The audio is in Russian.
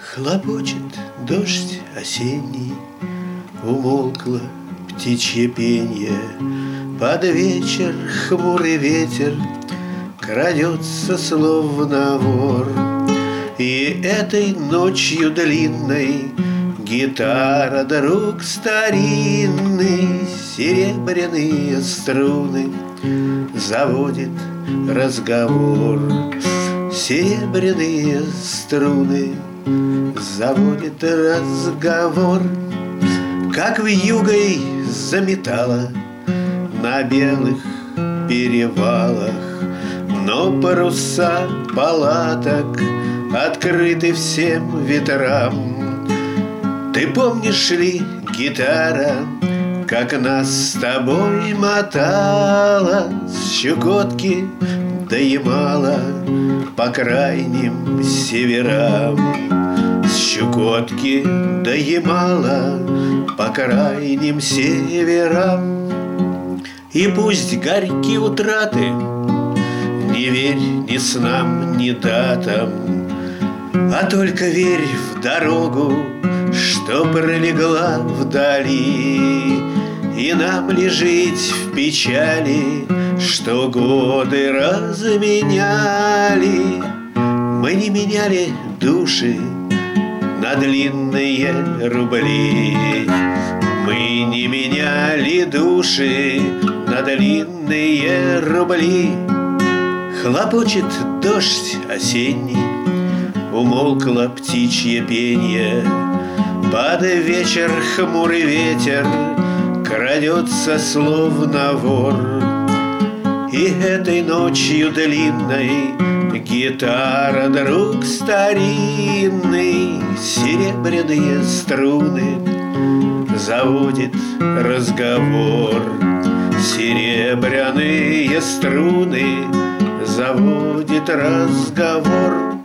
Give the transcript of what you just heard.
Хлопочет дождь осенний, умолкло птичье пенье. Под вечер хмурый ветер крадется, словно вор. И этой ночью длинной гитара, друг старинный, серебряные струны заводит разговор. Серебряные струны заводит разговор. Как вьюгой заметала на белых перевалах, но паруса палаток открыты всем ветрам. Ты помнишь ли, гитара, как нас с тобой мотала с Чукотки до Ямала по крайним северам? С Чукотки до Ямала по крайним северам. И пусть горьки утраты, не верь ни снам, ни датам, а только верь в дорогу, что пролегла вдали. И нам ли жить в печали, что годы разменяли? Мы не меняли души на длинные рубли. Мы не меняли души на длинные рубли. Хлопочет дождь осенний, умолкло птичье пенье. Под вечер хмурый ветер крадется, словно вор. И этой ночью длинной гитара, друг старинный, серебряные струны заводит разговор. Серебряные струны заводит разговор.